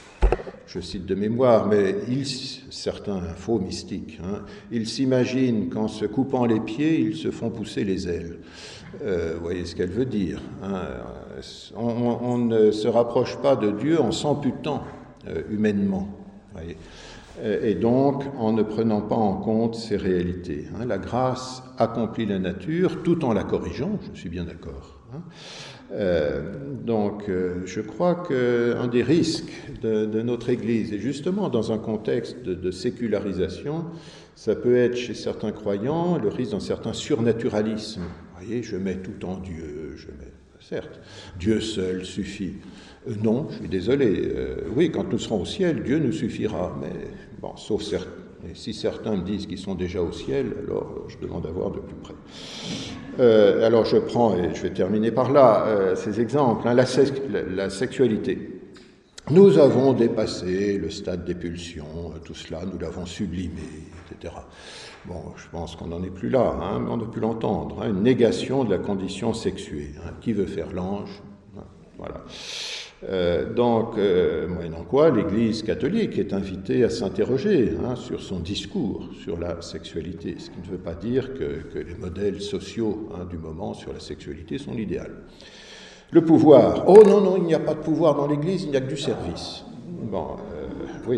je cite de mémoire, mais ils, certains faux mystiques, hein, ils s'imaginent qu'en se coupant les pieds, ils se font pousser les ailes. Euh, vous voyez ce qu'elle veut dire. Hein, on, on ne se rapproche pas de Dieu en s'amputant euh, humainement. Vous voyez. Et donc en ne prenant pas en compte ces réalités. Hein. La grâce accomplit la nature tout en la corrigeant, je suis bien d'accord. Hein. Euh, donc euh, je crois qu'un des risques de, de notre Église, et justement dans un contexte de, de sécularisation, ça peut être chez certains croyants le risque d'un certain surnaturalisme. Vous voyez, je mets tout en Dieu, je mets... Certes, Dieu seul suffit. Euh, non, je suis désolé. Euh, oui, quand nous serons au ciel, Dieu nous suffira. Mais bon, sauf certains. Et si certains me disent qu'ils sont déjà au ciel, alors je demande à voir de plus près. Euh, alors je prends, et je vais terminer par là, euh, ces exemples. Hein, la, sex- la, la sexualité. Nous avons dépassé le stade des pulsions, tout cela, nous l'avons sublimé, et cetera. Bon, je pense qu'on n'en est plus là, hein, mais on a pu l'entendre, hein, une négation de la condition sexuée. Hein, qui veut faire l'ange? Hein, voilà. Euh, donc, euh, moyennant quoi, l'Église catholique est invitée à s'interroger hein, sur son discours sur la sexualité, ce qui ne veut pas dire que, que les modèles sociaux hein, du moment sur la sexualité sont l'idéal. Le pouvoir. Oh non, non, il n'y a pas de pouvoir dans l'Église, il n'y a que du service. Bon, euh, oui.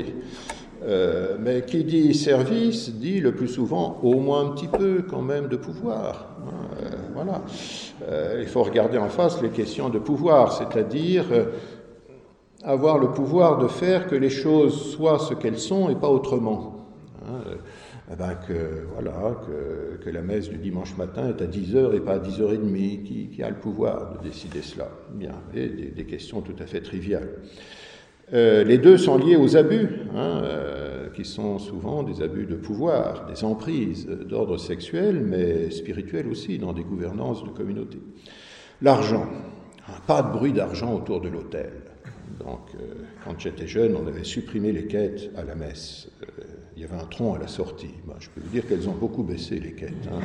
Euh, mais qui dit service dit le plus souvent au moins un petit peu quand même de pouvoir. Euh, voilà. Euh, il faut regarder en face les questions de pouvoir, c'est-à-dire euh, avoir le pouvoir de faire que les choses soient ce qu'elles sont et pas autrement. Hein, euh, eh ben que, voilà, que, que la messe du dimanche matin est à dix heures et pas à dix heures trente, qui, qui a le pouvoir de décider cela? Bien, et des, des questions tout à fait triviales. Euh, les deux sont liés aux abus, hein, euh, qui sont souvent des abus de pouvoir, des emprises d'ordre sexuel, mais spirituel aussi, dans des gouvernances de communauté. L'argent, pas de bruit d'argent autour de l'autel. Donc, euh, quand j'étais jeune, on avait supprimé les quêtes à la messe. Euh, il y avait un tronc à la sortie. Ben, je peux vous dire qu'elles ont beaucoup baissé, les quêtes. Hein,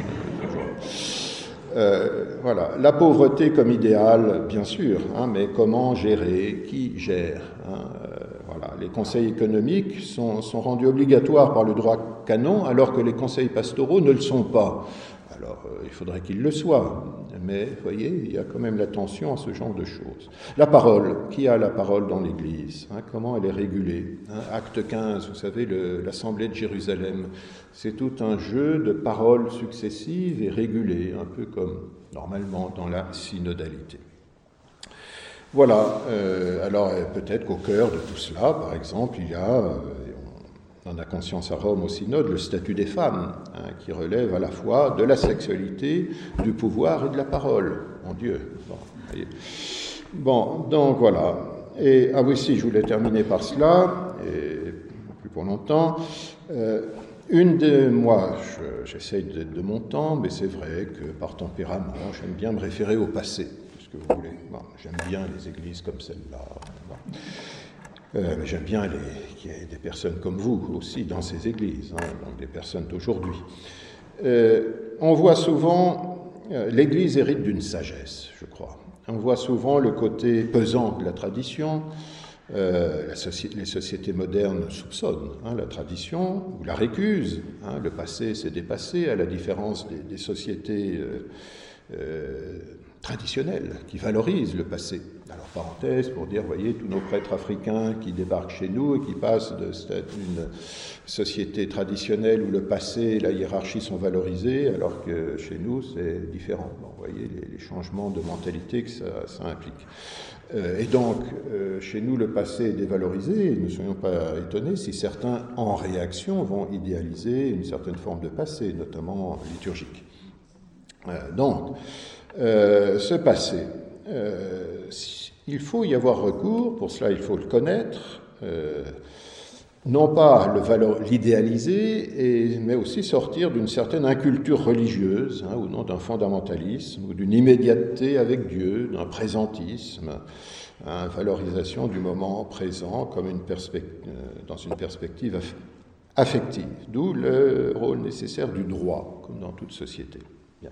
euh, voilà. La pauvreté comme idéal, bien sûr, hein, mais comment gérer, qui gère, hein, euh, voilà. Les conseils économiques sont, sont rendus obligatoires par le droit canon, alors que les conseils pastoraux ne le sont pas. Alors, euh, il faudrait qu'ils le soient, mais vous voyez, il y a quand même l'attention à ce genre de choses. La parole, qui a la parole dans l'Église, hein, comment elle est régulée, hein, Acte quinze, vous savez, le, l'Assemblée de Jérusalem, c'est tout un jeu de paroles successives et régulées, un peu comme normalement dans la synodalité. Voilà, euh, alors peut-être qu'au cœur de tout cela, par exemple, il y a... Euh, On a conscience à Rome au synode, le statut des femmes, hein, qui relève à la fois de la sexualité, du pouvoir et de la parole. Mon Dieu. Bon, voyez. Bon, donc voilà. Et, ah oui, si, je voulais terminer par cela, et plus pour longtemps. Euh, une de moi, je, j'essaye d'être de mon temps, mais c'est vrai que par tempérament, j'aime bien me référer au passé, ce que vous voulez. Bon, j'aime bien les églises comme celle-là. Bon. Euh, mais j'aime bien les, qu'il y ait des personnes comme vous aussi dans ces églises, hein, donc des personnes d'aujourd'hui. Euh, on voit souvent, euh, l'Église hérite d'une sagesse, je crois. On voit souvent le côté pesant de la tradition. Euh, la soci- les sociétés modernes soupçonnent hein, la tradition ou la récusent. Hein, le passé s'est dépassé, à la différence des, des sociétés euh, euh, traditionnelles qui valorisent le passé. Alors, parenthèse, pour dire, voyez, tous nos prêtres africains qui débarquent chez nous et qui passent d'une société traditionnelle où le passé et la hiérarchie sont valorisés, alors que chez nous, c'est différent. Bon, vous voyez les, les changements de mentalité que ça, ça implique. Euh, et donc, euh, chez nous, le passé est dévalorisé, et ne soyons pas étonnés si certains, en réaction, vont idéaliser une certaine forme de passé, notamment liturgique. Euh, donc, euh, ce passé... Euh, il faut y avoir recours, pour cela il faut le connaître, euh, non pas le valor, l'idéaliser, et, mais aussi sortir d'une certaine inculture religieuse, hein, ou non d'un fondamentalisme, ou d'une immédiateté avec Dieu, d'un présentisme, hein, valorisation du moment présent comme une perspective, dans une perspective aff- affective, d'où le rôle nécessaire du droit, comme dans toute société. Bien.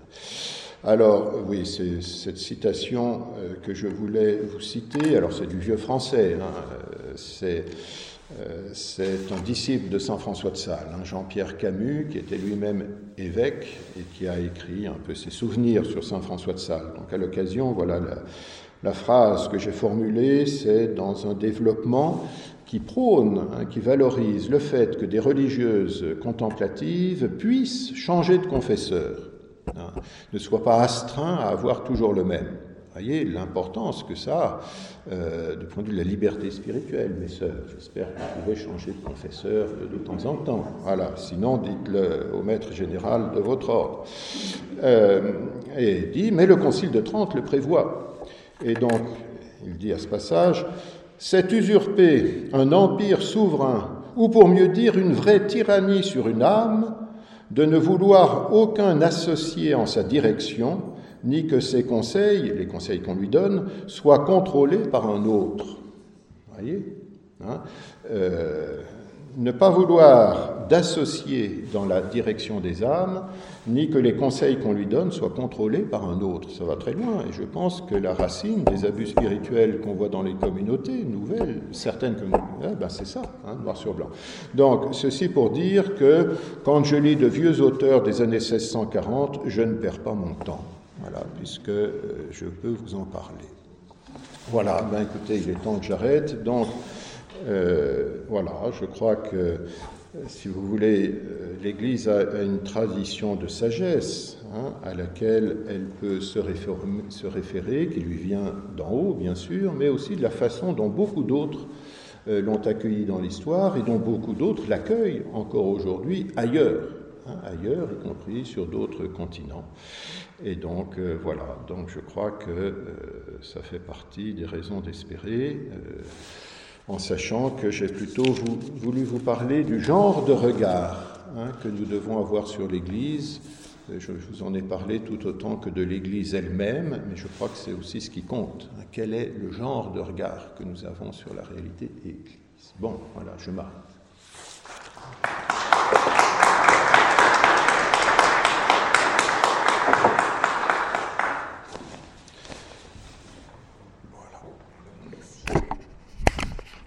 Alors, oui, c'est cette citation euh, que je voulais vous citer, alors c'est du vieux français, hein, c'est, euh, c'est un disciple de saint François de Sales, hein, Jean-Pierre Camus, qui était lui-même évêque et qui a écrit un peu ses souvenirs sur saint François de Sales. Donc à l'occasion, voilà, la, la phrase que j'ai formulée, c'est dans un développement qui prône, hein, qui valorise le fait que des religieuses contemplatives puissent changer de confesseur. Hein, ne soit pas astreint à avoir toujours le même. Vous voyez l'importance que ça a euh, du point de vue de la liberté spirituelle, mes sœurs. J'espère que vous pouvez changer de confesseur de, de temps en temps. Voilà. Sinon, dites-le au maître général de votre ordre. Euh, et il dit, mais le Concile de Trente le prévoit. Et donc, il dit à ce passage, c'est usurper un empire souverain, ou pour mieux dire, une vraie tyrannie sur une âme, de ne vouloir aucun associé en sa direction, ni que ses conseils, les conseils qu'on lui donne, soient contrôlés par un autre. Vous voyez, hein, euh, ne pas vouloir d'associé dans la direction des âmes, ni que les conseils qu'on lui donne soient contrôlés par un autre. Ça va très loin, et je pense que la racine des abus spirituels qu'on voit dans les communautés nouvelles, certaines communautés, eh ben c'est ça, hein, noir sur blanc. Donc, ceci pour dire que quand je lis de vieux auteurs des années seize cent quarante, je ne perds pas mon temps, voilà, puisque euh, je peux vous en parler. Voilà, ben écoutez, il est temps que j'arrête, donc euh, voilà, je crois que si vous voulez, l'Église a une tradition de sagesse hein, à laquelle elle peut se réformer, se référer, qui lui vient d'en haut, bien sûr, mais aussi de la façon dont beaucoup d'autres euh, l'ont accueilli dans l'histoire et dont beaucoup d'autres l'accueillent encore aujourd'hui ailleurs, hein, ailleurs, y compris sur d'autres continents. Et donc, euh, voilà, donc je crois que euh, ça fait partie des raisons d'espérer. Euh, en sachant que j'ai plutôt voulu vous parler du genre de regard hein, que nous devons avoir sur l'Église. Je vous en ai parlé tout autant que de l'Église elle-même, mais je crois que c'est aussi ce qui compte. Quel est le genre de regard que nous avons sur la réalité Église? Bon, voilà, je m'arrête.